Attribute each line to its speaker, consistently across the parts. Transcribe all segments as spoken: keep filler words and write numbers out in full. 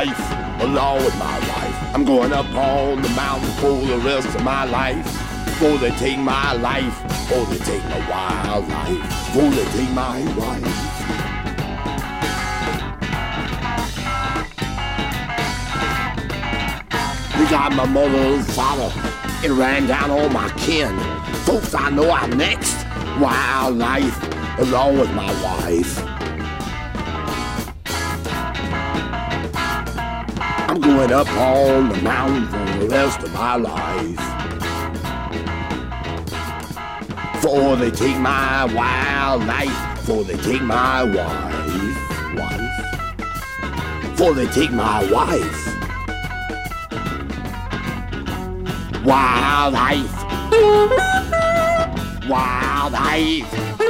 Speaker 1: life, along with my wife. I'm going up on the mountain for the rest of my life. Before they take my life, before they take my wild life, before they take my wife. We got my mother and father, it ran down all my kin. Folks, I know I'm next. Wild life, along with my wife. I'm going up on the mountain for the rest of my life. Before they take my wild life, before they take my wife, wife. Before they take my wife. Wild life. Wild life.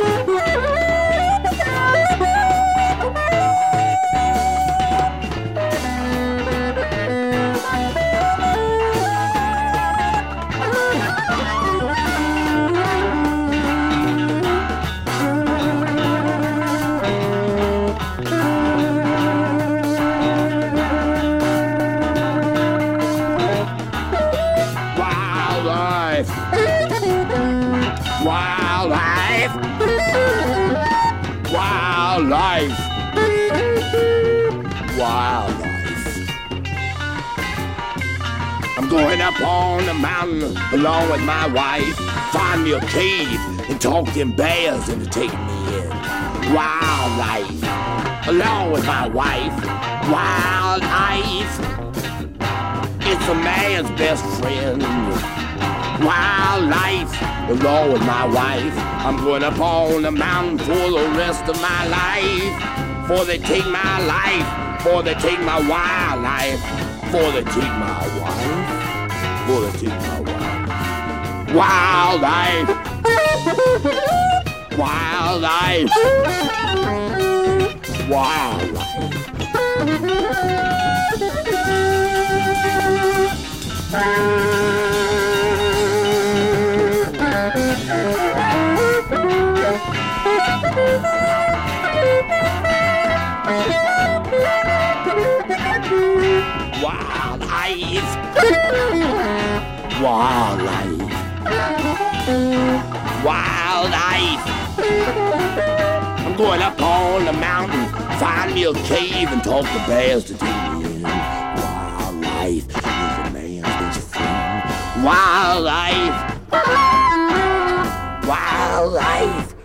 Speaker 1: Wildlife, wildlife, wildlife. I'm going up on the mountain along with my wife. Find me a cave and talk them bears into taking me in. Wildlife, along with my wife. Wildlife, it's a man's best friend. Wildlife, along with my wife. I'm going up on the mountain for the rest of my life. Before they take my life, before they take my wildlife, before they take my wife, before they take my wife. Wildlife, wildlife, wildlife. Wildlife, wildlife, wildlife. I'm going up on the mountain, find me a cave and talk to bears to take me in. Wildlife is a man's best friend. Wildlife, wildlife.